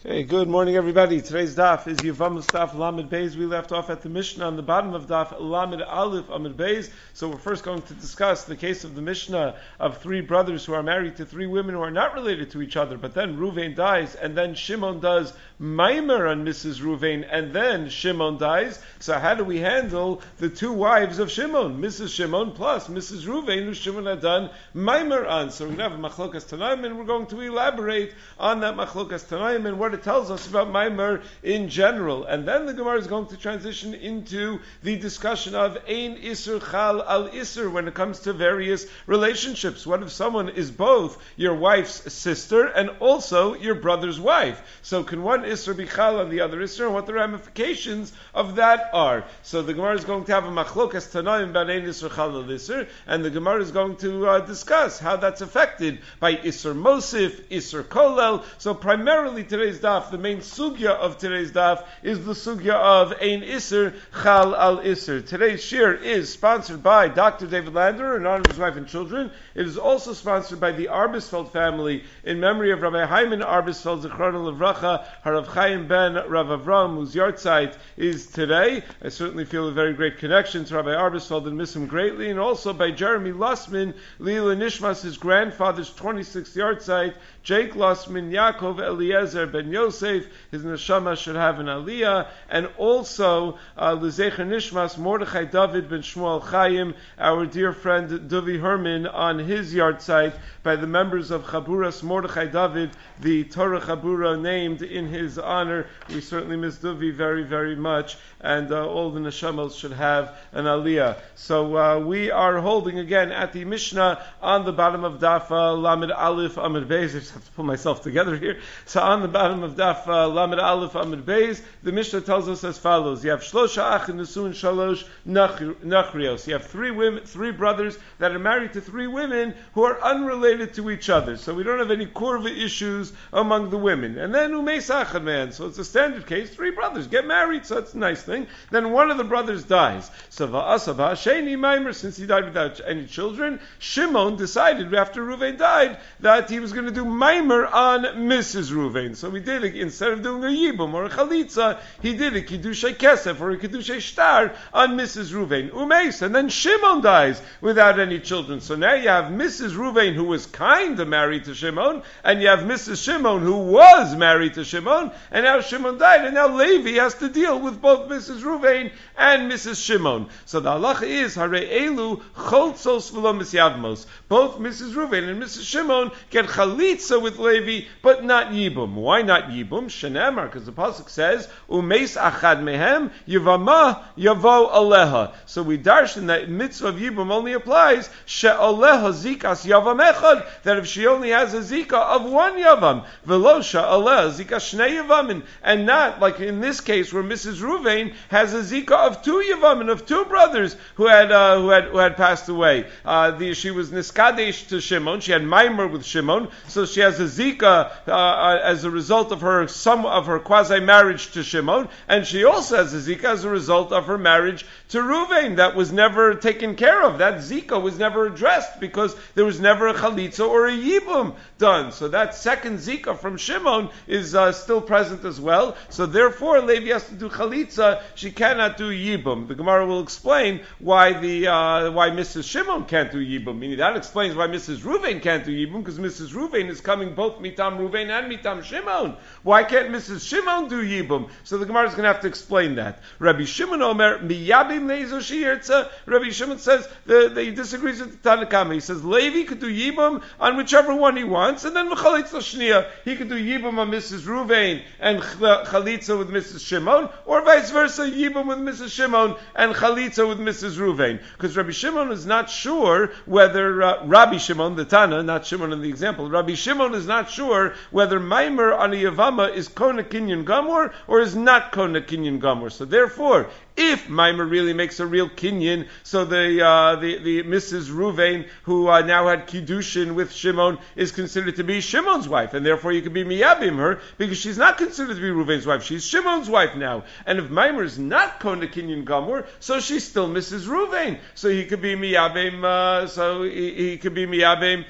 Hey, good morning, everybody. Today's daf is Yevamos daf Lamed Beis. We left off at the Mishnah on the bottom of daf Lamed Aleph Amud Beis. So we're first going to discuss the case of the Mishnah of three brothers who are married to three women who are not related to each other. But then Ruvain dies, and then Shimon does Maimer on Mrs. Ruvain, and then Shimon dies. So how do we handle the two wives of Shimon, Mrs. Shimon plus Mrs. Ruvain, who Shimon had done Maimer on? So we're going to have a Machlokas Tanaim, and we're going to elaborate on that Machlokas Tanaim and what it tells us about Maimer in general. And then the Gemara is going to transition into the discussion of Ein Isser Chal Al Isser when it comes to various relationships. What if someone is both your wife's sister and also your brother's wife? So can one Isser be Chal on the other Isser, and what the ramifications of that are? So the Gemara is going to have a Machlokas Tanaim about Ein Isser Chal Al Isser, and the Gemara is going to discuss how that's affected by Isser Mosif, Isser Kolel. So primarily today's daf, the main sugya of today's daf is the sugya of Ein Isser Chal Al Isser. Today's shir is sponsored by Dr. David Lander in honor of his wife and children. It is also sponsored by the Arbisfeld family in memory of Rabbi Hyman Arbisfeld Zichrono Livracha, Harav Chaim ben Rav Avram, whose yahrzeit is today. I certainly feel a very great connection to Rabbi Arbisfeld and miss him greatly. And also by Jeremy Lussman, Lila Nishmas, his grandfather's 26th yahrzeit. Jake Lussman, Yaakov Eliezer ben Yosef, his neshama should have an aliyah, and also L'zecher Nishmas Mordechai David ben Shmuel Chaim, our dear friend Duvi Herman, on his yahrzeit by the members of Chaburas Mordechai David, the Torah Chabura named in his honor. We certainly miss Duvi very, very much, and all the neshamos should have an aliyah. So we are holding again at the Mishnah on the bottom of Daf Lamed Aleph Amud Beis. I just have to pull myself together here. So on the bottom of Daf Lamed Aleph Amud Beis, the Mishnah tells us as follows: you have Shlosha Achim Nesuin Shalosh Nachrios. You have three brothers that are married to three women who are unrelated to each other. So we don't have any kurva issues among the women. And then Umeis Achad man. So it's a standard case. Three brothers get married, so that's a nice thing. Then one of the brothers dies. So Va'asava Sheni Maimer, since he died without any children, Shimon decided after Ruvain died that he was going to do Maimer on Mrs. Ruvain. So we did it, instead of doing a Yibum or a Chalitza, he did a Kiddushay Kesef or a Kiddushay Shtar on Mrs. Ruvain. Umeis, and then Shimon dies without any children. So now you have Mrs. Ruvain, who was kind of married to Shimon, and you have Mrs. Shimon, who was married to Shimon, and now Shimon died, and now Levi has to deal with both Mrs. Ruvain and Mrs. Shimon. So the halacha is, Hare Elu Choltzos V'lo Misyavmos. Both Mrs. Ruvain and Mrs. Shimon get Chalitza with Levi, but not Yibum. Why not Yibum? Shenemar, because the pasuk says, Umeis Achad Mehem Yivama Yavo Aleha. So we darshan that mitzvah of Yibum only applies She'aleha Zikas Yavam Echad, that if she only has a Zika of one Yavam, Velo She'aleha Zika Shnei Yavamin, and not like in this case where Mrs. Ruvain has a Zika of two Yavamin, of two brothers who had passed away. She was Niskadesh to Shimon, she had Maimer with Shimon, so she has a Zika as a result of her quasi marriage to Shimon, and she also has a Zika as a result of her marriage to Ruvain that was never taken care of. That Zika was never addressed because there was never a Chalitza or a Yibum done. So that second Zika from Shimon is still present as well. So therefore, Levi has to do Chalitza. She cannot do Yibum. The Gemara will explain why Mrs. Shimon can't do Yibum. Meaning that explains why Mrs. Ruvain can't do Yibum, because Mrs. Ruvain is coming both Mitam Ruvain and Mitam Shimon. Why can't Mrs. Shimon do Yibum? So the Gemara is going to have to explain that. Rabbi Shimon Omer Miyabim Leizo Shiyirtza. Rabbi Shimon says he disagrees with the Tanakama. He says Levi could do Yibum on whichever one he wants, and then Chalitza Shnia, he could do Yibum on Mrs. Ruvain and Chalitza with Mrs. Shimon, or vice versa, Yibum with Mrs. Shimon and Chalitza with Mrs. Ruvain. Because Rabbi Shimon is not sure whether Rabbi Shimon, the Tana, not Shimon in the example, Rabbi Shimon is not sure whether Maimer on a Yavama is Kona Kinyan Gamor or is not Kona Kinyan Gamor. So therefore, If Maimer really makes a real kinyan, so the Mrs. Ruvain, who now had kiddushin with Shimon, is considered to be Shimon's wife, and therefore you could be miyabim her, because she's not considered to be Ruvain's wife, she's Shimon's wife now. And if Maimer is not Kona Kinyan Gamur, so she's still Mrs. Ruvain. So he could be miyabim, he could be miyabim,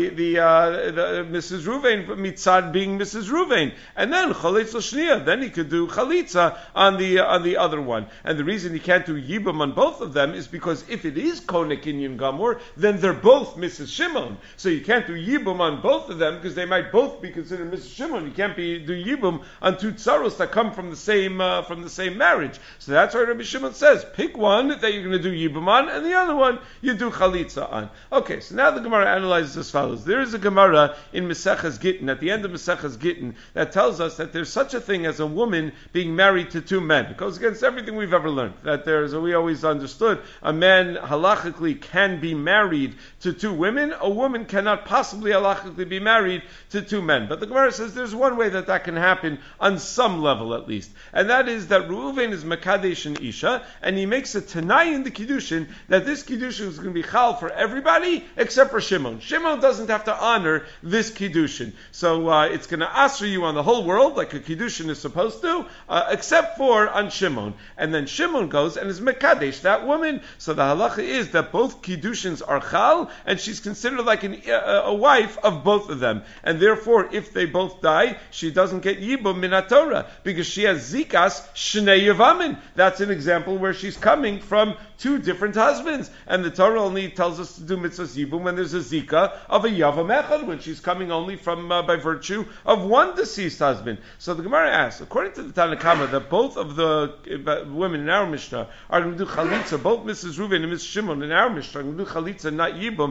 the Mrs. Ruvain, mitzad being Mrs. Ruvain. And then Chalitza Shniya, then he could do Chalitza on the other one. And the reason he can't do Yibam on both of them is because if it is Kona Kinyan Gamur, then they're both Mrs. Shimon. So you can't do Yibam on both of them because they might both be considered Mrs. Shimon. You can't do Yibam on two tsaros that come from the same marriage. So that's why Rabbi Shimon says, pick one that you're going to do Yibam on, and the other one you do Chalitza on. Okay, so now the Gemara analyzes as follows. There is a Gemara in Maseches Gittin, at the end of Maseches Gittin, that tells us that there's such a thing as a woman being married to two men. It goes against everything we've ever learned. That we always understood a man halachically can be married to two women. A woman cannot possibly halachically be married to two men. But the Gemara says there's one way that can happen on some level at least. And that is that Reuven is Makadesh and Isha, and he makes a Tanai in the Kiddushin that this Kiddushin is going to be Chal for everybody except for Shimon. Shimon doesn't have to honor this Kiddushin. So it's going to answer you on the whole world like a Kiddushin is supposed to, except for on Shimon. And then Shimon goes and is Mekadesh, that woman. So the halacha is that both Kiddushins are Chal, and she's considered like a wife of both of them. And therefore, if they both die, she doesn't get Yibum Minat Torah, because she has Zikas Shnei Yavamin. That's an example where she's coming from two different husbands. And the Torah only tells us to do mitzvahs Yibum when there's a Zika of a Yavam Echad, when she's coming only from by virtue of one deceased husband. So the Gemara asks, according to the Tanna Kama, that both of the women in our Mishnah are going to do Chalitza, both Mrs. Reuven and Mrs. Shimon in our Mishnah are going to do Chalitza, not Yibum.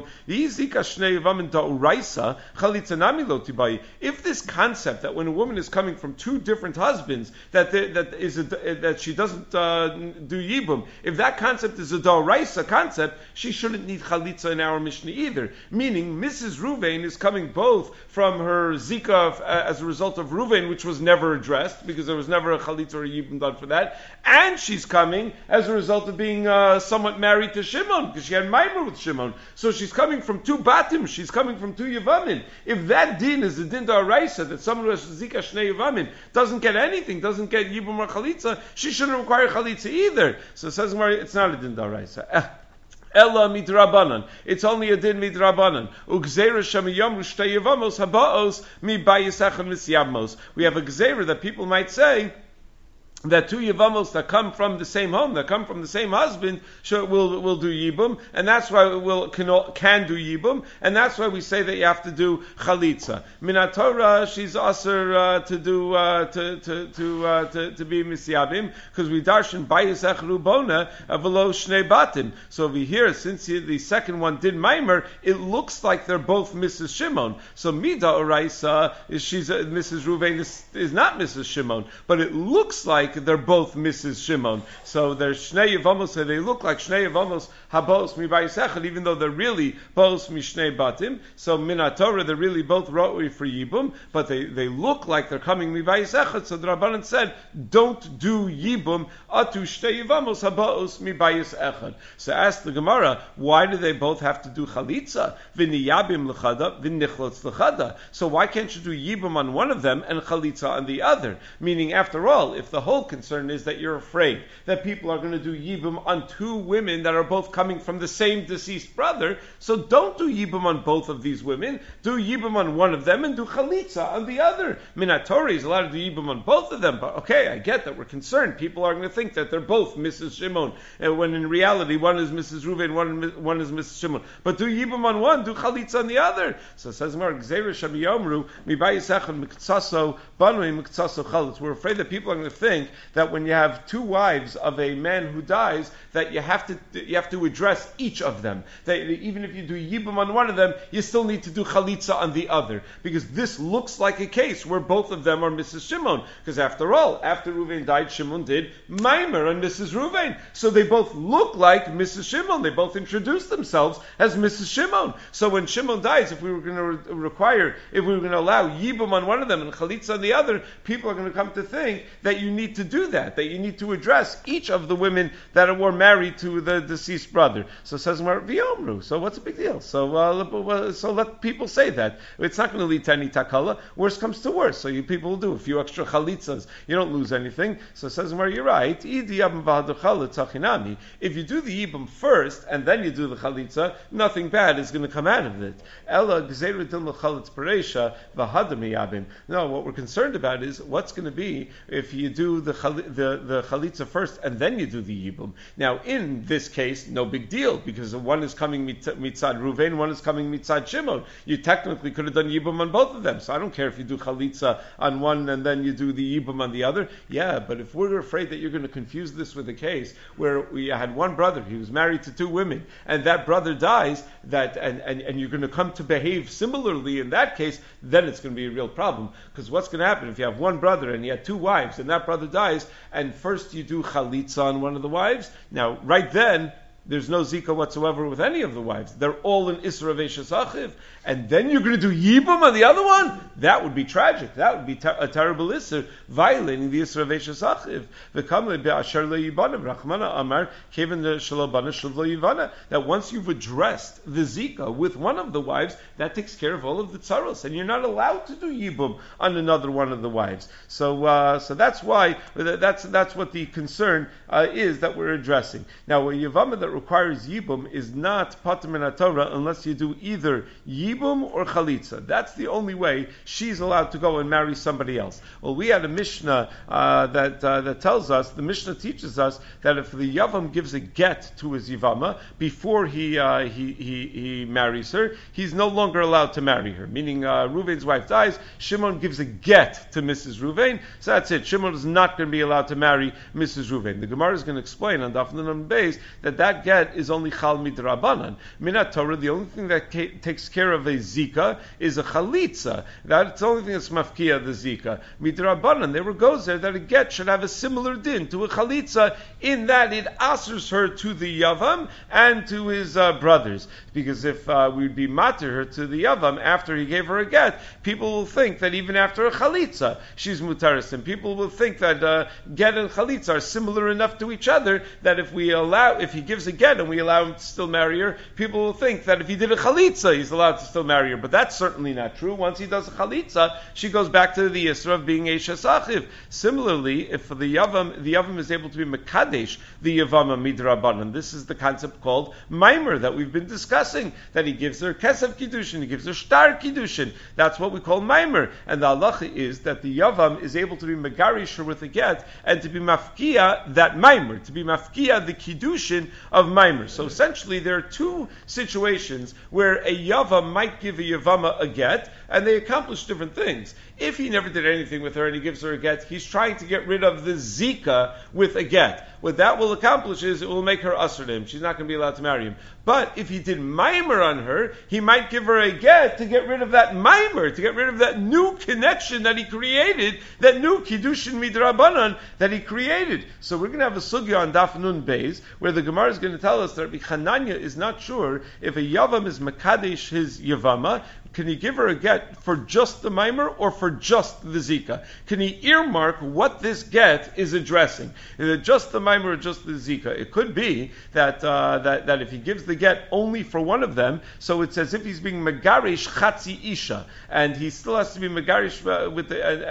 If this concept that when a woman is coming from two different husbands, that she doesn't do Yibum, if that concept is a Doraisa concept, she shouldn't need Chalitza in our Mishnah either. Meaning, Mrs. Reuven is coming both from her Zika as a result of Reuven, which was never addressed, because there was never a Chalitza or a Yibum done for that, and she's coming as a result of being somewhat married to Shimon, because she had Maimer with Shimon. So she's coming from two Batim, she's coming from two Yavamin. If that din is the din Doraisa, that someone who has Zika Shnei Yavamin doesn't get anything, doesn't get Yibum or Chalitza, she shouldn't require Chalitza either. So it says it's not a din Doraisa. Ella midrabanan. It's only a din midrabanan. Ugzera shamiyam rushtei yavamos habaos mi bayisachan misyabmos. We have a gzera that people might say that two Yavamos that come from the same home, that come from the same husband, will do Yibum, and that's why can do Yibum, and that's why we say that you have to do Chalitza. Minat Torah, she's aser to be Misyabim, because we darshan Bayis Echru Bona v'lo Shnei Batim. So over here, since the second one did Maimer, it looks like they're both Mrs. Shimon. So Mida Oraisa, Mrs. Reuven is not Mrs. Shimon, but it looks like they're both Mrs. Shimon. So they're Shnei Yavamos, so they look like Shnei Yavamos Habos Mi Bayis Echad, even though they're really both Mishnei Batim. So Minat Torah, they're really both Roi for Yibum, but they look like they're coming Mi Bayis Echad. So the Rabbanan said, don't do Yibum Atu Shnei Yavamos Habos Mi Bayis Echad. So ask the Gemara, why do they both have to do Chalitza? V'niyabim l'chada, v'nichlotz l'chada. So why can't you do Yibum on one of them and Chalitza on the other? Meaning, after all, if the whole concern is that you're afraid that people are going to do Yibum on two women that are both coming from the same deceased brother, so don't do Yibum on both of these women. Do Yibum on one of them and do Chalitza on the other. Minat Torah is allowed to do Yibum on both of them, but okay, I get that we're concerned. People are going to think that they're both Mrs. Shimon, when in reality one is Mrs. Reuven, one is Mrs. Shimon. But do Yibum on one, do Chalitza on the other. So it says, we're afraid that people are going to think that when you have two wives of a man who dies, that you have to address each of them. That even if you do Yibum on one of them, you still need to do Chalitza on the other. Because this looks like a case where both of them are Mrs. Shimon. Because after all, after Reuven died, Shimon did Maimer on Mrs. Reuven. So they both look like Mrs. Shimon. They both introduced themselves as Mrs. Shimon. So when Shimon dies, if we were going to allow Yibum on one of them and Chalitza on the other, people are going to come to think that you need to do that you need to address each of the women that were married to the deceased brother. So it says V'yomru. So what's the big deal? So let people say that. It's not going to lead to any takala. Worst comes to worst. So people will do a few extra chalitzas. You don't lose anything. So it says you're right. If you do the yibum first and then you do the chalitza, nothing bad is going to come out of it. No, what we're concerned about is what's going to be if you do the chalitza first and then you do the yibum. Now, in this case, no big deal because one is coming mitzad Ruvain, one is coming mitzad Shimon. You technically could have done yibum on both of them, so I don't care if you do chalitza on one and then you do the yibum on the other. Yeah, but if we're afraid that you're going to confuse this with a case where we had one brother, he was married to two women, and that brother dies, and you're going to come to behave similarly in that case, then it's going to be a real problem. Because what's going to happen if you have one brother and he had two wives, and that brother dies, and first you do chalitza on one of the wives, now right then, there's no zika whatsoever with any of the wives. They're all in Isra Veishas Achiv. And then you're going to do Yibum on the other one? That would be tragic. That would be a terrible Isra, violating the Isra Veishas Achiv. That once you've addressed the zika with one of the wives, that takes care of all of the tzaros. And you're not allowed to do Yibum on another one of the wives. So that's why, that's what the concern is that we're addressing. Now, a Yavama that requires Yibum is not Pater min Torah unless you do either Yibum or Chalitza. That's the only way she's allowed to go and marry somebody else. Well, we had a Mishnah that tells us, the Mishnah teaches us that if the Yavam gives a get to his Yavama before he marries her, he's no longer allowed to marry her. Meaning, Reuven's wife dies, Shimon gives a get to Mrs. Reuven, so that's it. Shimon is not going to be allowed to marry Mrs. Reuven. The Gemara is going to explain on Daf Nun Beis that get is only chal midrabanan. Minat Torah, the only thing that takes care of a zika is a chalitza. That's the only thing that's mafkia the zika. Midrabanan, there goes there that a get should have a similar din to a chalitza in that it asers her to the yavam and to his brothers. Because if we'd be matir her to the yavam after he gave her a get, people will think that even after a chalitza she's mutaris, and people will think that get and chalitza are similar enough to each other that if he gives a get and we allow him to still marry her, people will think that if he did a chalitza, he's allowed to still marry her. But that's certainly not true. Once he does a chalitza, she goes back to the Yisra of being Eishes Achiv. Similarly, if the Yavam is able to be Mekadesh, the Yavama Midrabanan, this is the concept called Maimer that we've been discussing, that he gives her Kesef Kiddushin, he gives her Shtar Kiddushin. That's what we call Maimer. And the halacha is that the Yavam is able to be Megarish her with a get, and to be Mafkia that Maimer, to be Mafkia the Kiddushin of Maimer. So essentially there are two situations where a Yavam might give a Yavama a get, and they accomplish different things. If he never did anything with her and he gives her a get, he's trying to get rid of the zika with a get. What that will accomplish is it will make her usher to him. She's not going to be allowed to marry him. But if he did maimer on her, he might give her a get to get rid of that maimer, to get rid of that new connection that he created, that new kiddushin midrabanan that he created. So we're going to have a sugya on Daf Nun Beis, where the Gemara is going to tell us that Rabbi Chananya is not sure if a yavam is makadesh his yavama. Can he give her a get for just the maimer or for just the zika? Can he earmark what this get is addressing? Is it just the maimer or just the zika? It could be that if he gives the get only for one of them, so it's as if he's being megarish chatzi isha, and he still has to be megarish with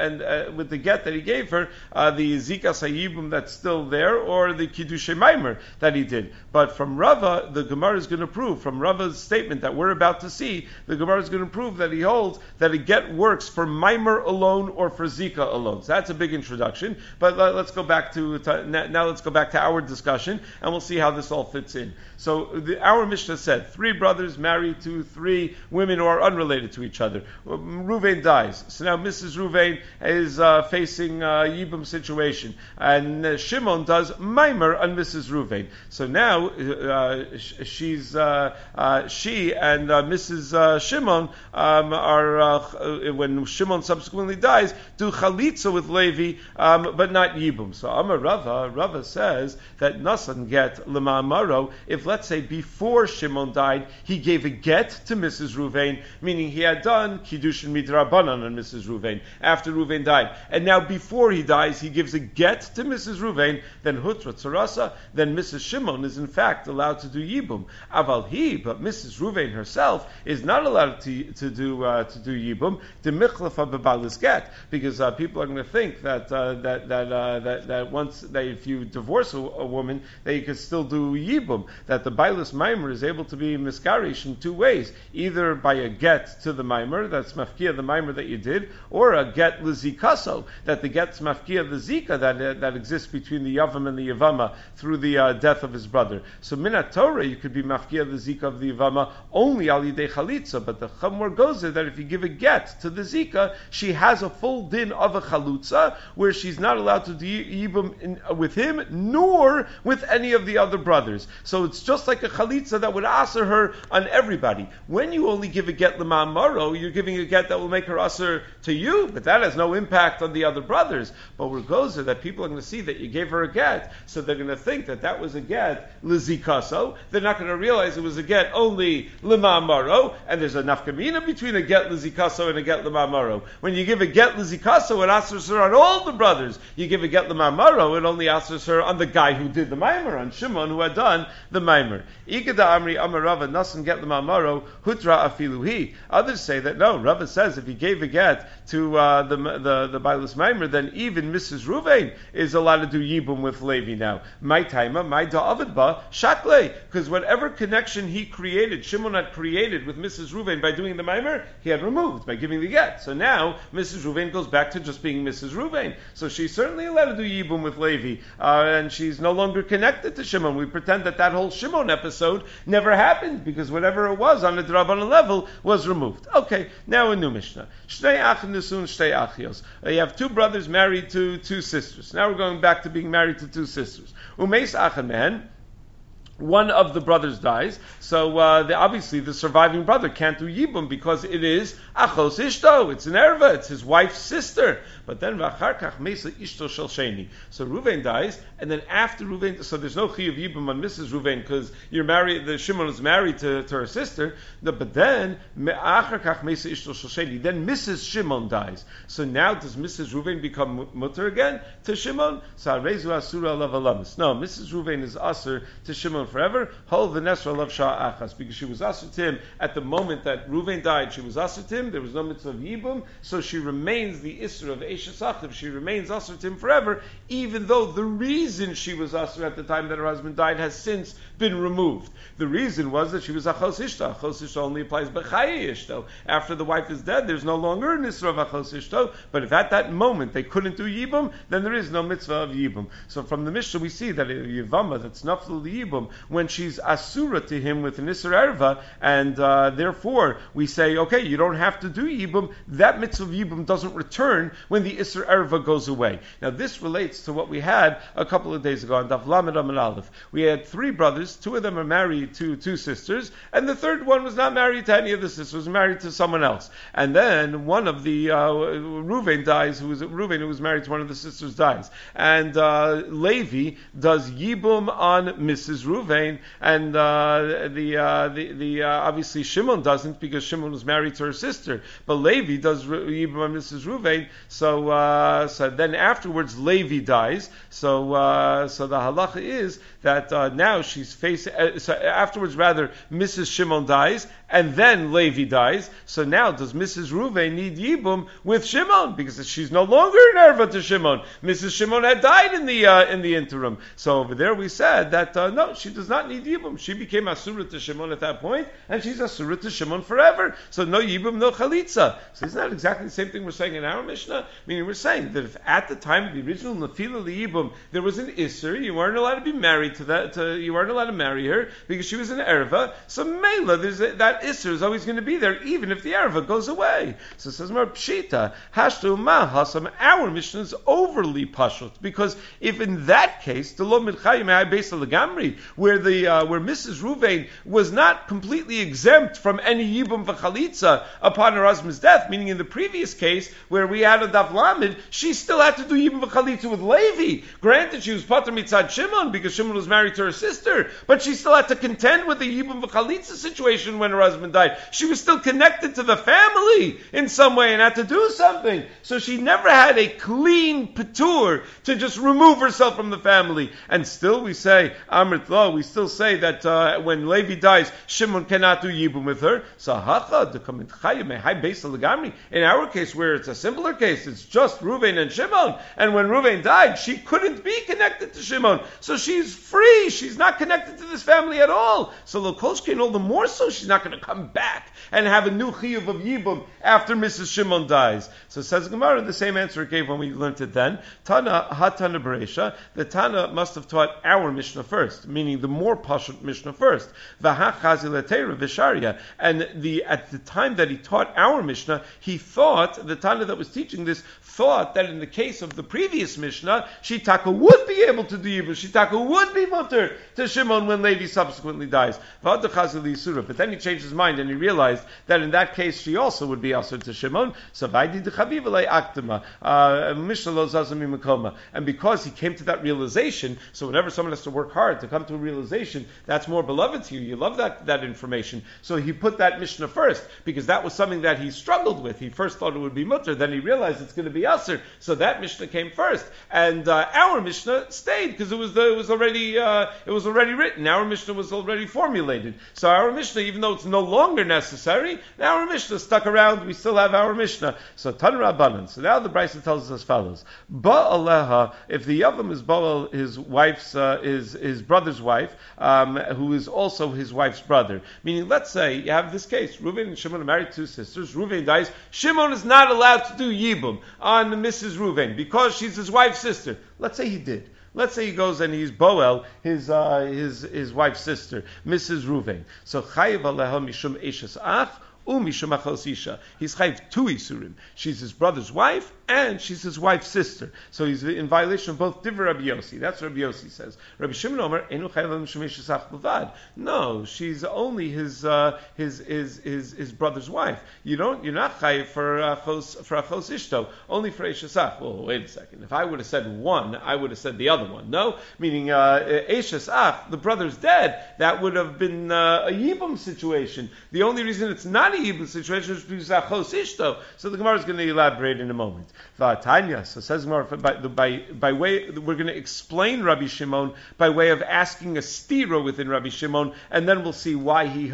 the get that he gave her, the zika sayibum that's still there, or the kiddushay maimer that he did. But from Rava, the Gemara is going to prove, from Rava's statement that we're about to see, the Gemara is going to prove that he holds that a get works for maimer alone or for zika alone. So that's a big introduction. But let's go back to our discussion, and we'll see how this all fits in. So our Mishnah said 3 brothers married to 3 women who are unrelated to each other. Reuven dies, so now Mrs. Reuven is facing a Yibum situation, and Shimon does maimer on Mrs. Reuven. So now she and Mrs. Shimon are when Shimon subsequently dies, do chalitza with Levi, but not yibum. So Amar Rava says that Nasan get lema'amaro if, let's say, before Shimon died, he gave a get to Mrs. Ruvain, meaning he had done kiddushin midrabanan on Mrs. Ruvain after Ruvain died, and now before he dies, he gives a get to Mrs. Ruvain, then hutra tzarasa, then Mrs. Shimon is in fact allowed to do yibum. Aval but Mrs. Ruvain herself is not allowed to do yibum. The michlafa bebalis get, because people are going to think that once if you divorce a woman, that you can still do yibum. That the bailis maimer is able to be misgarish in two ways: either by a get to the maimer, that's mafkia the maimer that you did, or a get lizikaso, that the get's mafkia the zika that exists between the yavam and the yavama through the death of his brother. So minat Torah you could be mafkia the zika of the yavama only al yidei chalitza, but the chamor goes there that if you give a get to the zika, she has a full din of a chalutza, where she's not allowed to do yibum with him, nor with any of the other brothers. So it's just like a chalitza that would aser her on everybody. When you only give a get lema'amaro, you're giving a get that will make her aser to you, but that has no impact on the other brothers. But where it goes there that people are going to see that you gave her a get, so they're going to think that was a get lizikaso. They're not going to realize it was a get only lema'amaro, and there's a nafkamina between a get lizikaso and a get lema'amaro. When you give a get lizikaso, it asers her on all the brothers. You give a get lema'amaro, it only asers her on the guy who did the maimer, on Shimon who had done the maimer. Ikeda amri amarava nasan get lema'amaro hutra afiluhi. Others say that no, Rava says if he gave a get to the bailus maimer, then even Mrs. Ruvain is allowed to do yibum with Levi now. My taima, my da'avidba shakle, because whatever connection he created, Shimon had created with Mrs. Ruvain by doing the maimer, he had removed by giving the get. So now Mrs. Ruvain goes back to just being Mrs. Ruvain. So she's certainly allowed to do yibum with Levi, and she's no longer connected to Shimon. We pretend that whole Shimon episode never happened, because whatever it was on the Drabanan level was removed. Okay, now a new Mishnah. Shnei achim nisun shtei achios. You have two brothers married to two sisters. Now we're going back to being married to two sisters. Umeis achan mehen. One of the brothers dies, so obviously the surviving brother can't do yibum because it is achos ishto, it's an erva, it's his wife's sister. But then v'acharkach mesa ishto shel sheni. So Ruvain dies, and then after Ruvain, so there's no chiyuv yibum on Mrs. Ruvain because you're married. The Shimon is married to her sister. But then acharkach mesa ishto shel sheni. Then Mrs. Shimon dies. So now does Mrs. Ruvain become mutter again to Shimon? So arezu asura alav alamis. No, Mrs. Ruvain is aser to Shimon forever. Hol v'nesra love shah achas, because she was aser to him at the moment that Ruvain died. She was aser to him. There was no mitzvah of yibum, so she remains the isra of eshes achiv. She remains aser to him forever, even though the reason she was aser at the time that her husband died has since been removed. The reason was that she was achos ishto. Achos ishto only applies b'chaye ishto. After the wife is dead, there's no longer an isra of achos ishto. But if at that moment they couldn't do yibum, then there is no mitzvah of yibum. So from the Mishnah we see that a yivama that's naflu yibum, when she's asura to him with an isra erva, and therefore we say, okay, you don't have to do yibum. That mitzvah of yibum doesn't return when the isra erva goes away. Now this relates to what we had a couple of days ago on Daf Lamed Amud Aleph. We had three brothers. Two of them are married to two sisters, and the third one was not married to any of the sisters, was married to someone else. And then one of the Ruvain dies, who was married to one of the sisters dies, and Levi does yibum on Mrs. Ruvain, and obviously Shimon doesn't, because Shimon was married to her sister, but Levi does yibum on Mrs. Ruvain. So then afterwards Levi dies. So the halacha is that now she's facing. So afterwards, rather, Mrs. Shimon dies, and then Levi dies. So now, does Mrs. Ruvain need yibum with Shimon, because she's no longer an erva to Shimon? Mrs. Shimon had died in the interim. So over there, we said that no, she does not need yibum. She became asura to Shimon at that point, and she's asura to Shimon forever. So no yibum, no chalitza. So isn't that exactly the same thing we're saying in our Mishnah? Meaning we're saying that if at the time of the original nefila liyibum there was an isser, you weren't allowed to be married to that. You weren't allowed to marry her because she was an erva. So mela, that isser is always going to be there, even if the erva goes away. So it says more pshita hashtu ma hasam. Our Mishnah is overly pashut, because if in that case the lo midchayim hai beis legamri, where Mrs. Ruvain was not completely exempt from any yibum v'chalitza upon her husband's death, meaning in the previous case where we had a daf lamed, she still had to do yibum v'chalitza with Levi. Granted, she was pater mitzad Shimon because Shimon was married to her sister, but she still had to contend with the yibum v'chalitza situation when her husband died. She was still connected to the family in some way and had to do something. So she never had a clean patur to just remove herself from the family. And still we say, Amrit Lo, we still say that when Levi dies, Shimon cannot do yibum with her. So in our case, where it's a simpler case, it's just Reuven and Shimon. And when Reuven died, she couldn't be connected to Shimon. So she's free. She's not connected to this family at all. So Lokoshkin, all the more so, she's not going to come back and have a new chiyuv of yibum after Mrs. Shimon dies. So says Gemara, the same answer it gave when we learned it then. Tana hatana bereisha. The Tana must have taught our Mishnah first, meaning the more pashut Mishnah first. V'hachaziletera v'sharia. And at the time that he taught our Mishnah, he thought, the Tana that was teaching this, thought that in the case of the previous Mishnah, Shitaka would be able to do yibum. Shitaka would be mutter to Shimon when Levi subsequently dies. But then he changed his mind and he realized that in that case she also would be asur to Shimon. So and because he came to that realization, so whenever someone has to work hard to come to a realization, that's more beloved to you. You love that information. So he put that Mishnah first because that was something that he struggled with. He first thought it would be mutter, then he realized it's going to be asur. So that Mishnah came first, and our Mishnah stayed because it was already written. Our Mishnah was already formulated. So our Mishnah, even though it's no longer necessary, now our Mishnah stuck around. We still have our Mishnah. So Tan Rabbanan. So now the Brisa tells us as follows: Ba'aleha, if the Yavam is Baal, his wife's his brother's wife, who is also his wife's brother. Meaning, let's say you have this case: Reuven and Shimon are married, two sisters. Reuven dies. Shimon is not allowed to do yibum on Mrs. Reuven because she's his wife's sister. Let's say he did. Let's say he goes and he's Boel, his wife's sister, Mrs. Reuven. So chayiv aleha mishum eshes ach umishum achos isha. He's chayiv two isurim. She's his brother's wife and she's his wife's sister. So he's in violation of both Divrei Rabbi Yossi. That's what Rabbi Yossi says. Rabbi Shimon Omer enu chayiv mishum eshes ach b'vad. No, she's only his brother's wife. You're not chayiv for achos ishto, only for eshes ach. Well, wait a second. If I would have said one, I would have said the other one. No, meaning eshes ach, the brother's dead. That would have been a yibum situation. The only reason it's not a yibum situation is because achos ishto. So the Gemara is going to elaborate in a moment. V'atanya. So says Gemara by way we're going to explain Rabbi Shimon by way of asking a stira within Rabbi Shimon, and then we'll see why he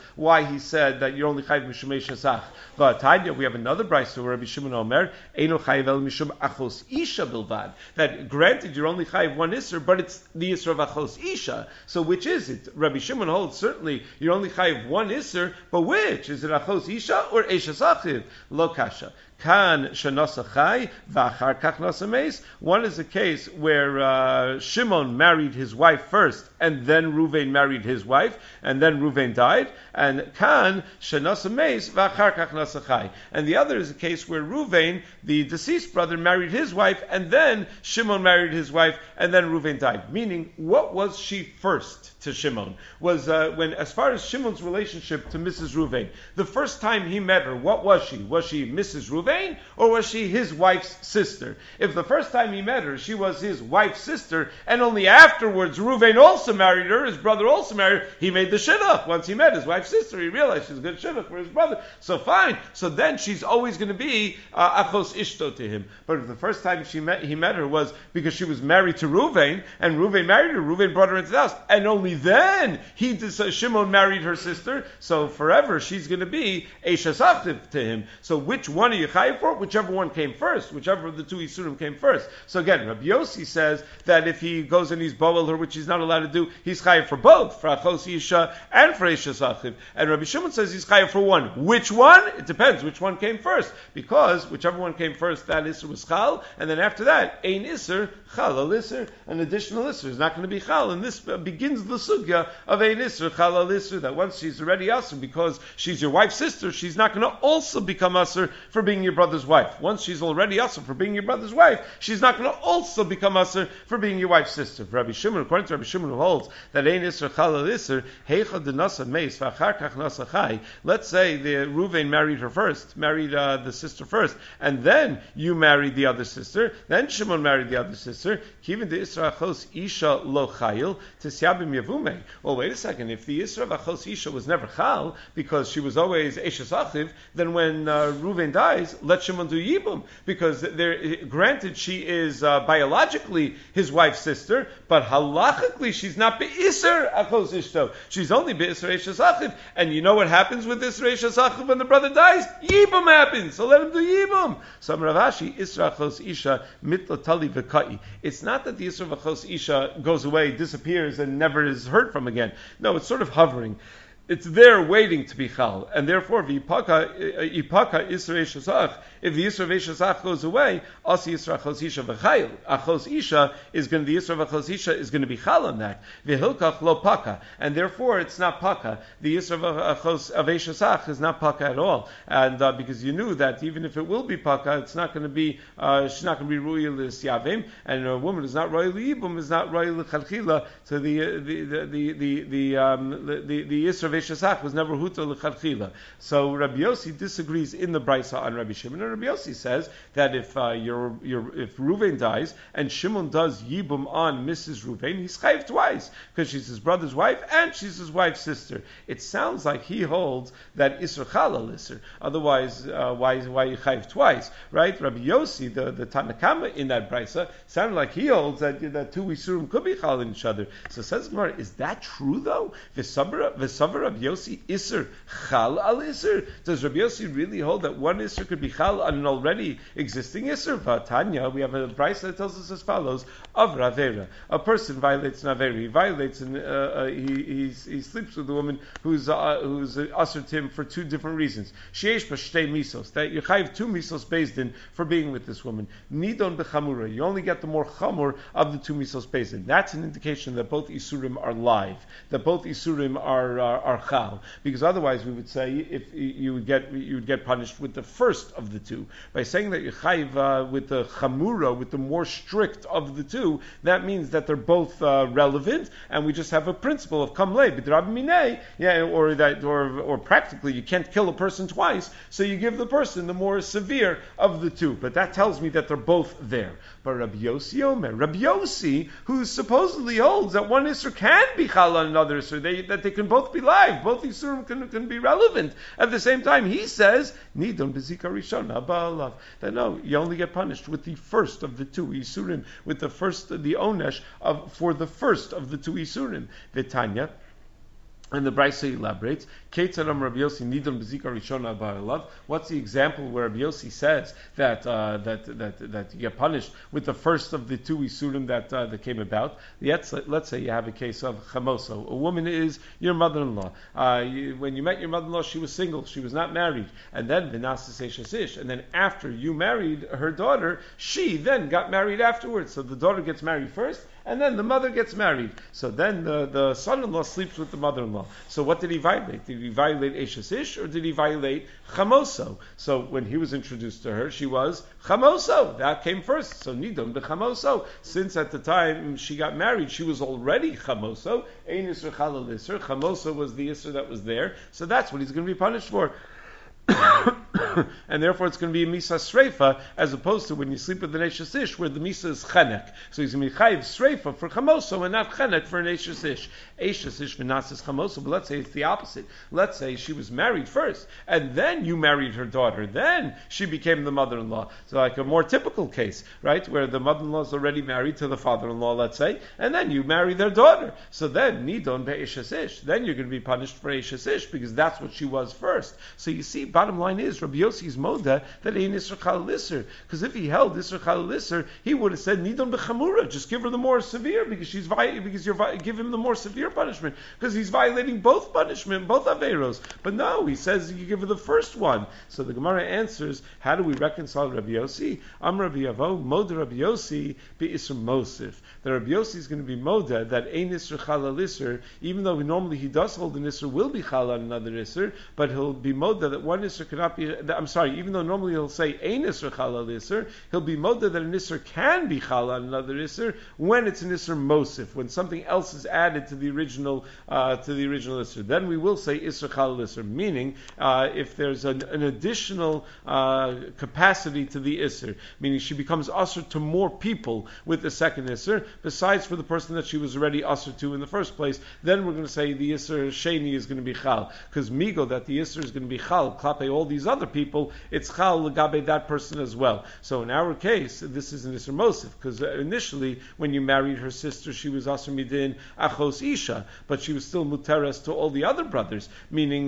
said that you're only chayiv mishum eshes ach. V'atanya. We have another brayso where Rabbi Shimon Omer eino chayiv el mishum achos isha bilvad. That granted you're only chayiv one isser, but it's the isser of achos isha. So which is it? Rabbi Shimon holds certainly you're only chayiv one isser, but which is it, achos isha or eshes achiv? Lo kasha. Kan shenasa chai v'achar kach nasa meis. One is a case where Shimon married his wife first, and then Reuven married his wife, and then Reuven died. And kan shenasa meis v'achar kach nasa chai. And the other is a case where Reuven, the deceased brother, married his wife, and then Shimon married his wife, and then Reuven died. Meaning, what was she first to Shimon? Was when, as far as Shimon's relationship to Mrs. Reuven, the first time he met her, what was she? Was she Mrs. Reuven, or was she his wife's sister? If the first time he met her, she was his wife's sister, and only afterwards Reuven also married her, his brother also married her, he made the shidduch. Once he met his wife's sister, he realized she's a good shidduch for his brother. So fine. So then she's always going to be achos ishto to him. But if the first time he met her was because she was married to Reuven, and Reuven married her, Reuven brought her into the house, and only then Shimon married her sister, so forever she's going to be eshes achiv to him. So which one are you chayiv for? Whichever one came first, whichever of the two isurim came first. So again, Rabbi Yossi says that if he goes and he's boel her, which he's not allowed to do, he's chayiv for both, for achos isha and for eshes achiv. And Rabbi Shimon says he's chayiv for one. Which one? It depends which one came first, because whichever one came first, that isser was chal, and then after that, ein isser, chal al isser, an additional isser is not going to be chal, and this begins the sugya of ein isser, chal al isser, that once she's already asur because she's your wife's sister, she's not going to also become asur for being your brother's wife. Once she's already asr for being your brother's wife, she's not going to also become asr for being your wife's sister. For Rabbi Shimon, according to Rabbi Shimon, who holds that ein isr chal al isr, heicha de nasa meis v'achar kach nasa chai. Let's say the Ruvain married her first, married the sister first, and then you married the other sister. Then Shimon married the other sister. Kivin de isra achos isha lo chayil tisyabim yavume. Well, wait a second. If the isra of achos isha was never chal because she was always eshes achiv, then when Ruvain dies, let Shimon do yibum, because granted she is biologically his wife's sister, but halachically she's not be'isr achos ishto. She's only be'isr eshes achiv, and you know what happens with isr eshes achiv when the brother dies? Yibum happens. So let him do yibum. So Rav Ashi isra achos isha mitla tali v'kai. It's not that the isra of achos isha goes away, disappears, and never is heard from again. No, it's sort of hovering. It's there waiting to be chal, and therefore ipaka isra eshazach. If the isra of eshazach goes away, asi isra achos isha v'chayil. Achos isha is going to the isra of achos isha is going to be chal on that. V'hilkach lo paka, and therefore it's not paka. The isra of achos of eshazach is not paka at all, and because you knew that even if it will be paka, it's not going to be she's not going to be royal yavim, and a woman is not royal yibum, is not royal chalchila. So the isra of Eshazach was never huta l'chadchila. So Rabbi Yossi disagrees in the Brisa on Rabbi Shimon, and Rabbi Yossi says that if Ruvain dies and Shimon does yibum on Mrs. Ruvain, he's chayiv twice because she's his brother's wife and she's his wife's sister. It sounds like he holds that isra chalal isra. Otherwise, why you chayiv twice, right? Rabbi Yossi, the Tanakama in that Brisa, sounded like he holds that two isurim could be chal in each other. So says Gemara, is that true though? V'savar Rabbi Yossi Isser Chal al Isser. Does Rabbi Yossi really hold that one Isser could be Chal on an already existing Isser? Vatanya, we have a Brisa that tells us as follows: of Ravera, a person violates an Avera. He violates and he sleeps with a woman who's Asr to him for two different reasons. Sheish b'shtei misos, that you have two misos based in for being with this woman. Nidon b'chamura, you only get the more chamur of the two misos based in. That's an indication that both Isurim are live, that both Isurim are chal, because otherwise we would say if you would get punished with the first of the two. By saying that you're chayiv with the chamura, with the more strict of the two, that means that they're both relevant, and we just have a principle of kamlei b'drab minei, or practically you can't kill a person twice, so you give the person the more severe of the two. But that tells me that they're both there. But Rabbi Yossi Omer, Rabbi Yossi, who supposedly holds that one isur can be chal on another isur, that they can both be live, both isurim can be relevant at the same time. He says, Nidon b'zika rishona ba'alav, that no, you only get punished with the first of the two isurim, with the first, the onesh for the first of the two isurim. V'tanya. And the Brisa elaborates, Ketzadam Rabbi Yossi Nidon B'Zika Rishona Ba'alav. What's the example where Rabbi Yossi says that you get punished with the first of the two isurim that came about? Let's say you have a case of chamoso. A woman is your mother-in-law. When you met your mother-in-law, she was single. She was not married. And then v'nasas ish. And then after you married her daughter, she then got married afterwards. So the daughter gets married first, and then the mother gets married. So then the son-in-law sleeps with the mother-in-law. So what did he violate? Did he violate Eshes Ish, or did he violate Chamoso? So when he was introduced to her, she was Chamoso. That came first. So Nidon b'Chamoso. Since at the time she got married, she was already Chamoso. Ein Isser Chalal Isser. Chamoso was the Isser that was there. So that's what he's going to be punished for. And therefore it's going to be a misa sreifa, as opposed to when you sleep with an eshes ish, where the misa is chenek. So he's going to be chayiv sreifa for chamoso and not chenek for an eshes ish. Eshes ish v'nasis chamoso. But let's say it's the opposite. Let's say she was married first, and then you married her daughter. Then she became the mother-in-law. So like a more typical case, right, where the mother-in-law is already married to the father-in-law, let's say, and then you marry their daughter. So then nidon be'eshes ish. Then you're going to be punished for eshes ish, because that's what she was first. So you see, bottom line is Rabbi Yossi's moda that ain't Isra Chal Isser. Because if he held Isra Chal Isser, he would have said Nidon b'Chamura, just give her the more severe, because give him the more severe punishment, because he's violating both punishment, both averos. But no, he says you give her the first one. So the Gemara answers, how do we reconcile Rabbi Yossi? Am Rabbi Yavo moda Rabbi Yossi be Isra Mosif. That Rabbi Yossi is going to be moda that ain't Isra Chal Isser, even though normally he does hold an Isser will be Chal on another Isser, but he'll be moda that one Isser cannot be I'm sorry, even though normally he'll say ein isser chal al isser, he'll be modeh that an isser can be chal on another isser when it's an isser mosif, when something else is added to the original isser. Then we will say isser chal al isser, meaning if there's an additional capacity to the isser, meaning she becomes usher to more people with the second isser, besides for the person that she was already usher to in the first place, then we're going to say the isser sheni is going to be chal, because migo that the isser is going to be chal klape all these other people, it's chal legabe that person as well. So in our case, this is an isser mosif, because initially when you married her sister, she was asr midin achos isha, but she was still muteres to all the other brothers. Meaning,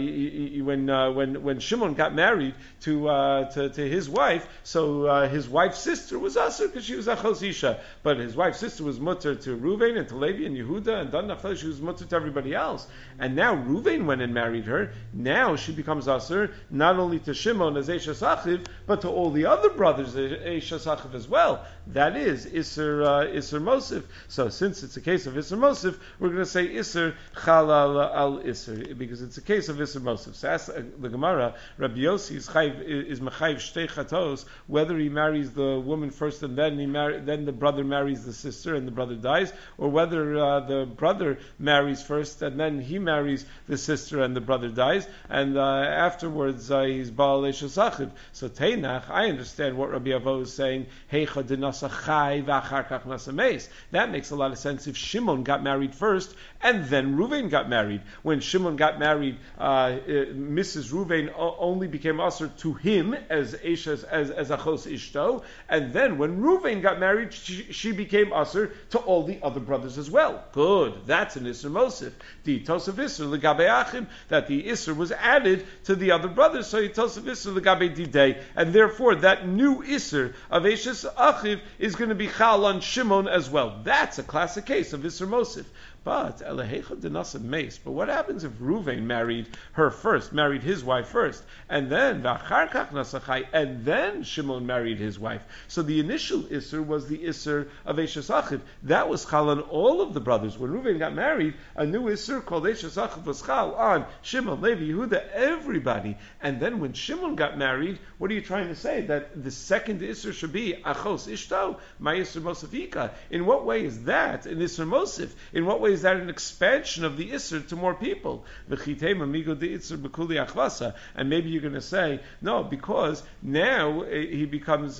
when Shimon got married to his wife, so his wife's sister was asr because she was achos isha, but his wife's sister was mutter to Ruvain and to Levi and Yehuda and Dan Naphtali. She was mutter to everybody else. And now Ruvain went and married her. Now she becomes asr not only to Shimon as Eishas Achiv, but to all the other brothers Eishas Achiv as well. That is Isser Mosif. So since it's a case of Isser Mosif, we're going to say Isser Chalal al Isser, because it's a case of Isser Mosif. So ask the Gemara, Rabbi Yossi is Mechayiv Shtei Chatos, whether he marries the woman first and then then the brother marries the sister and the brother dies, or whether the brother marries first and then he marries the sister and the brother dies, and afterwards he's Baal Eishas Achiv. So Teinach, I understand what Rabbi Avo is saying, Heicha dinasa chai v'achar kach nasa meis. That makes a lot of sense if Shimon got married first and then Ruvain got married. When Shimon got married, Mrs. Ruvain only became asr to him as Eishas, as achos ishto, and then when Ruvain got married, she became asr to all the other brothers as well. Good, that's an Isser Mosif. The Tosaf Isser legabe achim, that the Isser was added to the other brothers, so Tosaf Isser legabe didei, and therefore that new Isser of Eishas Achiv is going to be chal on Shimon as well. That's a classic case of Isser Mosif. But Elehecha denasa meis. But what happens if Ruvain married her first, married his wife first, and then v'achar kach nasachai, and then Shimon married his wife? So the initial Isser was the Isser of Eishas Achiv. That was chal on all of the brothers. When Ruvain got married, a new Isser called Eishas Achiv was chal on Shimon, Levi, Yehuda, everybody. And then when Shimon got married, what are you trying to say? That the second Isser should be achos ishto, my Isser Mosifika. In what way is that an Isser Mosif? In what way is that an expansion of the Isser to more people? And maybe you're going to say, no, because now he becomes,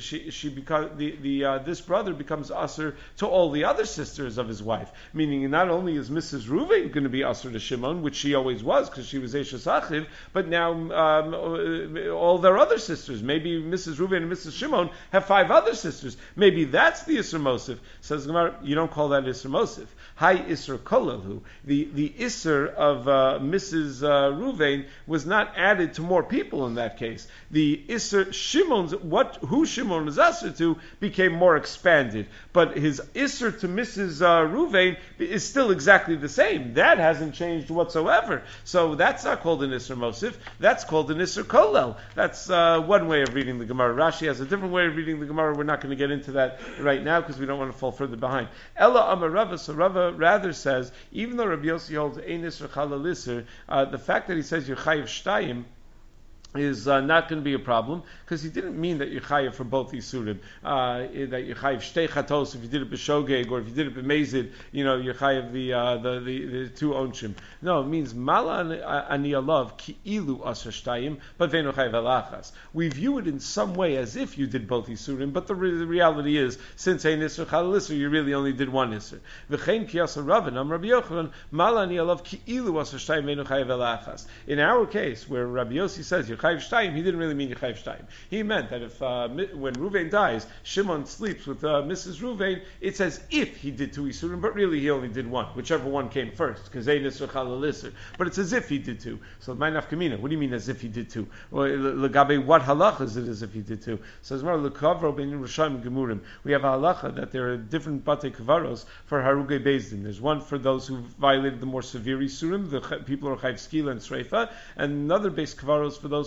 this brother becomes Asr to all the other sisters of his wife. Meaning not only is Mrs. Ruvain going to be Asr to Shimon, which she always was because she was Eishas Achiv, but now all their other sisters, maybe Mrs. Ruvain and Mrs. Shimon have 5 other sisters. Maybe that's the Isser Mosif. Says Gemara, you don't call that Isser Mosif. Hi Isser Kolalu. The Isser of Mrs. Ruvain was not added to more people in that case. The Isser Shimon's, who Shimon is Asr to, became more expanded. But his Isser to Mrs. Ruvain is still exactly the same. That hasn't changed whatsoever. So that's not called an Isser Mosif. That's called an Isser Kolel. That's one way of reading the Gemara. Rashi has a different way of reading the Gemara. We're not going to get into that right now because we don't want to fall further behind. Ella Amar Rava, so Rava rather says, even though Rabbi Yossi holds Ein Isser Chalal Isser, the fact that he says you're Chayiv Shtayim is not going to be a problem, because he didn't mean that you're chayiv for both Isurim, that you're chayiv shtei chatos if you did it b'shogeg, or if you did it b'mezid, you're chayiv the 2 onshim. No, it means mala ani alav ki ilu asher shtayim, but v'eno chayiv alachas. We view it in some way as if you did both Isurim, but the reality is, since ein Isser chalal Isser, you really only did 1 Isser. V'chein ki asher Ravan, am Rabbi Yochanan, mala ani alav ki ilu asher shtayim v'eno chayiv alachas. In our case, where Rabbi Yossi says you're Chayiv Shtayim, he didn't really mean Chayiv Shtayim. He meant that if when Ruvain dies, Shimon sleeps with Mrs. Ruvain, it's as if he did 2 Isurim, but really he only did 1, whichever one came first, because Ein Isser Chalal Isser. But it's as if he did 2. So my nafkamina, what do you mean as if he did 2? Well, Legabe, what halacha is it as if he did 2? So as more Lekavro ben Yerushalayim Gemurim, we have a halacha that there are different batei kavaros for Harugei Beis Din. There's one for those who violated the more severe Isurim, the people who are Chayiv Skila and Sreifa, and another base kavaros for those who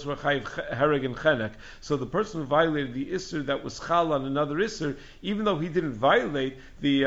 were chayiv hereg and chenek. So the person who violated the isser that was chal on another isser, even though he didn't violate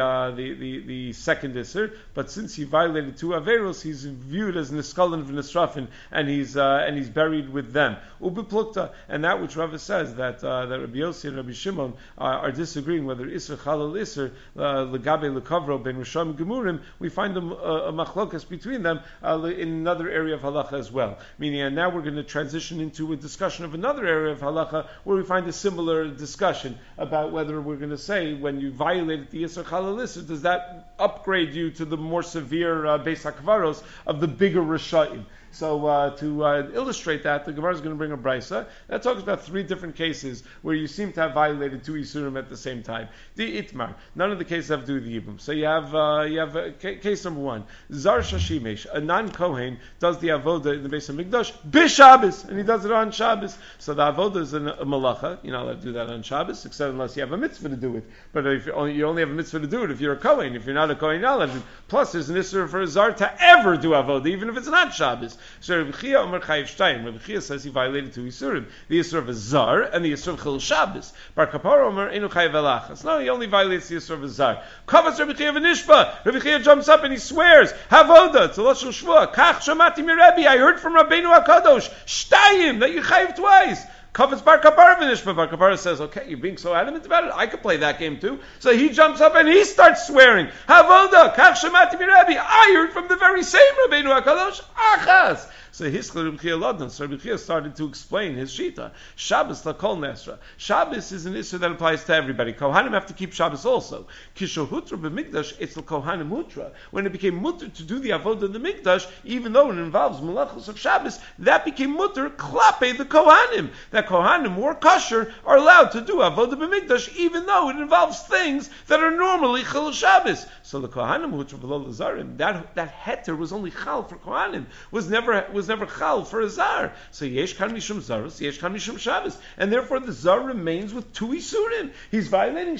the second isser, but since he violated two averos, he's viewed as niskalin v'nisrafin, and he's buried with them. Ubeplukta, and that which Rava says that Rabbi Yossi and Rabbi Shimon are disagreeing whether isser chalal isser legabe lekavro ben risham gemurim. We find a machlokas between them in another area of halacha as well. Meaning, and now we're going to transition into a discussion of another area of halacha where we find a similar discussion about whether we're going to say when you violated the isser chalal isser, does that upgrade you to the more severe beis hakvaros of the bigger rishayim? So to illustrate that, the Gemara is going to bring a brisa that talks about three different cases where you seem to have violated two isurim at the same time. The itmar, none of the cases have to do with the yibum. So you have case number one, zar shashimesh, a non-kohen does the avoda in the Beis Hamikdash b'Shabbos, and he does it on Shabbos. So the avoda is a malacha. You're not allowed to do that on Shabbos, except unless you have a mitzvah to do it. But if you only have a mitzvah to do it if you're a kohen. If you're not a kohen, you're not allowed to. Plus, there's an issur for a zar to ever do avoda, even if it's not Shabbos. So Rabbi Chia Omer Chayiv Shtayim. Rabbi Chia says he violated two isurim: the isur of a zar and the isur of chil Shabbos. Bar Kapara Omer Enu Chayiv Elachas. No, he only violates the isur of a zar. Kavas Rabbi Chia v'nishpa. Rabbi Chia jumps up and he swears, Havoda, it's a lashon shvua. Kach shamati mi Rebbe. I heard from Rabbeinu Hakadosh Shtayim that you chayiv twice. Kavitz Bar Kapara v'nishpa. Bar Kapara says, okay, you're being so adamant about it, I could play that game too. So he jumps up and he starts swearing, Havoda, Kach Shemati mi Rebbe. I heard from the very same Rabbeinu HaKadosh, Achas. So Rabbi Chia Lodin, so Rabbi Chia started to explain his shita. Shabbos lakol nesra. Shabbos is an issue that applies to everybody. Kohanim have to keep Shabbos also. Kishohutra b'mikdash, it's the Kohanim hutra. When it became mutter to do the avodah in the mikdash, even though it involves malachos of Shabbos, that became mutter klape the Kohanim. That Kohanim more kosher are allowed to do avodah b'mikdash, even though it involves things that are normally chil Shabbos. So the Kohanim hutra below the zarim, that heter was only chal for Kohanim, was never chal for a zar. So yesh kan mishum zarus, yesh kan mishum Shabbos, and therefore the zar remains with two isurim. He's violating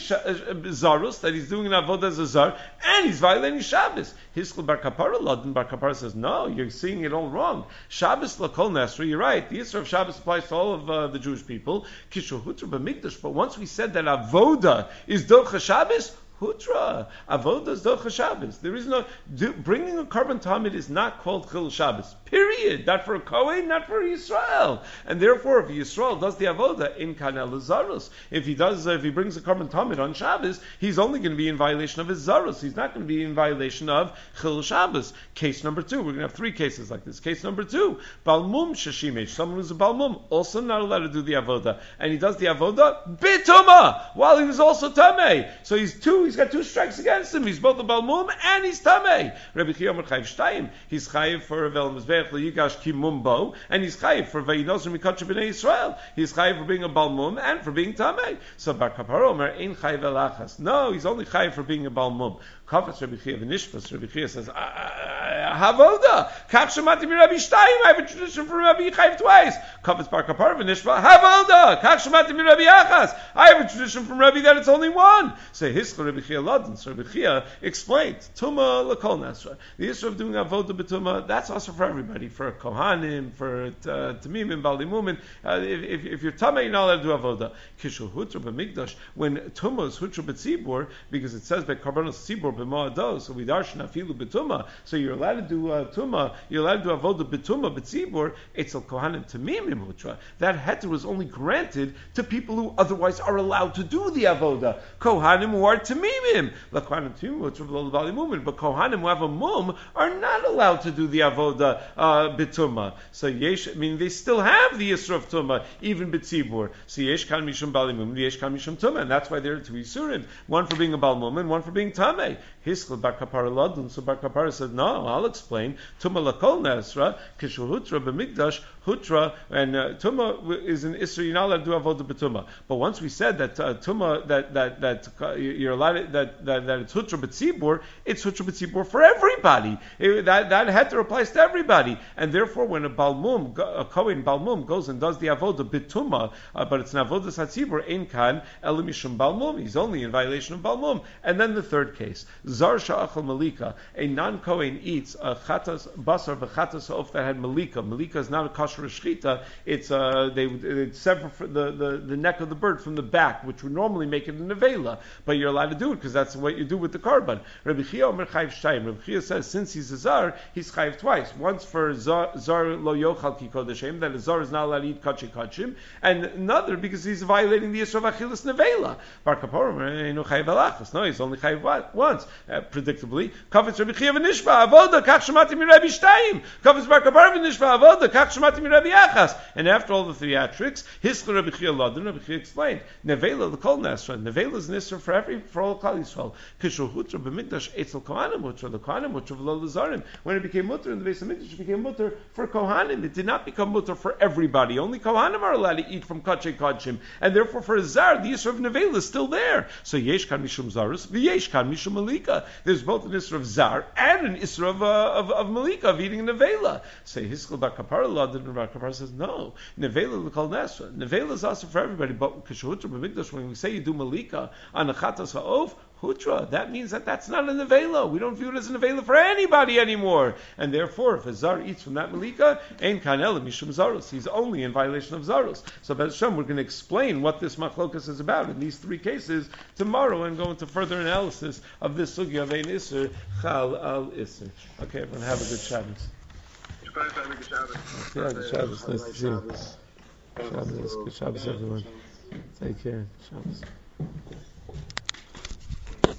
zarus, that he's doing an avodah as a zar, and he's violating Shabbos. Hiskul bar kapara, Ladin bar kapara says, no, you're seeing it all wrong. Shabbos lakol nesra, you're right. The issur of Shabbos applies to all of the Jewish people. Kishohutra b'mikdash, but once we said that avodah is docha Shabbos, Hutra, avodah is docha Shabbos. There is no bringing a carbon tamid is not called chil Shabbos. Period. Not for a Kohen, not for Yisrael. And therefore, if Yisrael does the avodah in kanel zarus, if he brings a carbon tamid on Shabbos, he's only going to be in violation of his zarus. He's not going to be in violation of chil Shabbos. Case number two. We're going to have three cases like this. Case number two, balmum shashimesh. Someone who's a balmum also not allowed to do the avodah, and he does the avodah bituma while he was also tamei. So he's got two strikes against him. He's both a balmum and he's tamei. Rabbi Chia Omer Chayiv Shtayim. He's chayiv for vel mizbeach leyigash ki mumbo, and he's chayiv for vayinozer mikatcha b'nei Yisrael. He's chayiv for being a balmum and for being tamei. So Bar Kapara Omer ein chayiv elachas. No, he's only chayiv for being a balmum. Kafetz Rabbi Chia v'nishpas. Rabbi Chia says, Havoda. Kach shemati mi Rabbi Shtayim. I have a tradition for Rabbi chayiv twice. Kafetz Bar Kapara v'nishpa. Havoda. Kach shemati mi Rabbi Achas. I have a tradition from Rabbi that it's only one. So Hiskal Rabbi Chia Ladin. So Rabbi Chia explained, Tuma lakol nasra. The issue of doing avodah b'tuma, that's also for everybody, for Kohanim, for Tamimim, Balimumim. If you're Tameh, you're not allowed to do avodah. Kishul hutra b'mikdash, when Tuma is hutra b'tzibur, because it says by karbanos tzibur b'mo'ado, so we darshan afilu b'tuma, so you're allowed to do tuma, you're allowed to do avodah b'tuma b'tzibur, it's al Kohanim Tamimim hutra. That heter was only granted to people who otherwise are allowed to do the avodah. Kohanim who are Tamimim. But Kohanim who have a mum are not allowed to do the avodah b'tumah. So yesh, they still have the yisra of tumah, even b'tzibur. So yesh kan mishum balimum, yesh kan mishum tumah, and that's why there are two yisurim, one for being a balmum and one for being tameh. Hiskal bar kapara ladun. So bar kapara said, no, I'll explain. Tumah lakol nesra, kishul hutra b'mikdash, hutra, and tumah is an isra, you're not allowed to do avodah b'tumah. But once we said that tumah, that you're allowed, that it's hutra b'tzibur, it's hutra b'tzibur for everybody. That heter applies to everybody, and therefore when a balmum, a kohen balmum goes and does the avodah b'tumah, but it's an avodah satzibur ein kan elimishum balmum, he's only in violation of balmum. And then the third case, zar sha'achal malika, a non-kohen eats eats a chatas basar v'chatas ha'of that had malika. Malika is not a kosher shchita. It's they sever the neck of the bird from the back, which would normally make it a nevela, but you're allowed to do it because that's what you do with the korban. Rabbi Chia Omer Chayiv Shtayim. Rabbi Chia says since he's a zar, he's chayiv twice. Once for zar lo yochal ki kodeshem, that a zar is not allowed to eat kachi kachim, and another because he's violating the Yisrael Achilas nevela. Bar Kaporim no chayiv alachas. No, he's only chayiv once. Predictably, kavitz Rabbi Chia v'nishba avoda kach shemati mi Rabbi Shtayim. Kavitz Bar Kaporim v'nishba avoda kach shemati mi Rabbi Achas. And after all the theatrics, Hiskar Rabbi Chia Ladin, Rabbi Chia explained nevela the kol nesra. Nevela is nisra for all Klal Yisrael. Kishul hutra b'mikdash etzel kohanim hutra. The kohanim hutra v'lo l'zarim. When it became mutter in the base of mikdash, it became mutter for kohanim. It did not become mutter for everybody. Only kohanim are allowed to eat from kachay kachim, and therefore for a zar, the yisra of nevela is still there. So yesh kan mishum zarus, v'yesh kan mishum malika. There's both an isra of zar and an isra of malika, of eating a nevela. Say Hiskal bar kapara ladin, and bar kapara says no. Nevela l'kol nesra. Nevela is also for everybody. But kishul hutra b'mikdash, when we say you do malika on a chatas ha'ov, hutra, that means that that's not a nevela. We don't view it as a nevela for anybody anymore. And therefore, if a zar eats from that malika, ein kanela mishum zaros. He's only in violation of zaros. So, Bez Hashem, we're going to explain what this machlokas is about in these three cases tomorrow and go into further analysis of this sugya of ein iser, chal al iser. Okay, everyone have a good Shabbos. Yeah, good Shabbos. Nice to see you. Shabbos. Good Shabbos, everyone. Take care. Shabbos.